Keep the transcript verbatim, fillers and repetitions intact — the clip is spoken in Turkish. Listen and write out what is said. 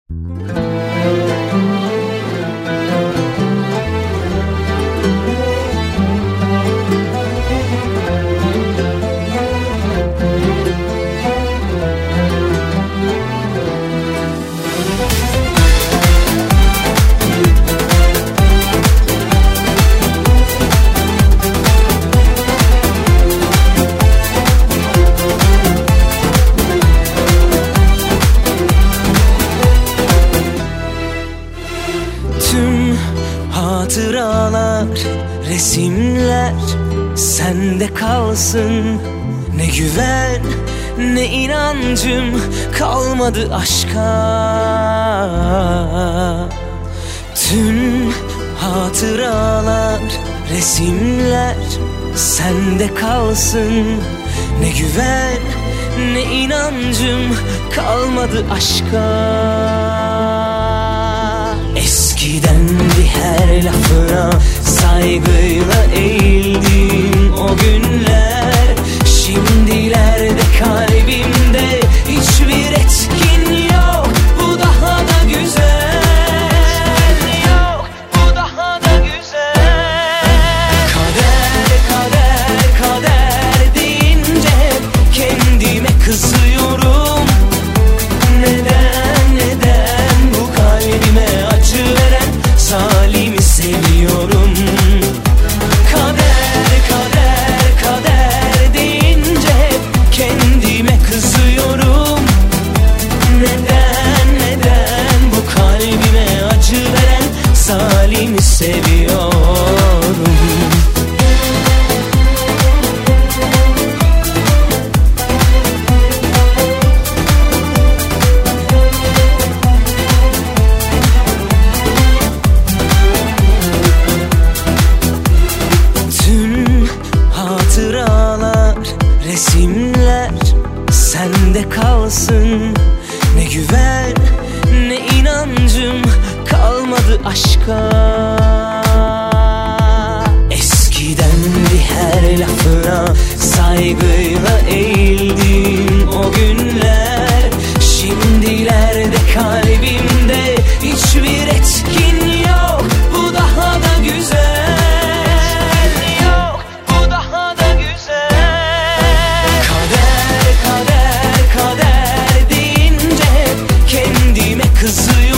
Hatıralar, resimler sende kalsın. Ne güven, ne inancım kalmadı aşka. Tüm hatıralar, resimler sende kalsın. Ne güven, ne inancım kalmadı aşka. Eskidendi her lafına saygıyla eğildim o günler. Şimdilerde kalbimde hiçbir etkin yok. Bu daha da güzel. Yok, bu daha da güzel. Kader, kader, kader deyince kendime kızıyorum. Neden, neden bu kalbime acı veren zalimi seviyorum. Kader, kader, kader deyince kendime kızıyorum. Neden, neden bu kalbime acı veren zalimi seviyorum. Resimler sende kalsın. Ne güven, ne inancım kalmadı aşka. Eskidendi her lafına saygıyla eğildim o günler. Şimdilerde kalbimde hiçbir etkin yok. Bu daha da güzel. Yok, bu daha da güzel. Kader, kader deyince kendime kızıyorum.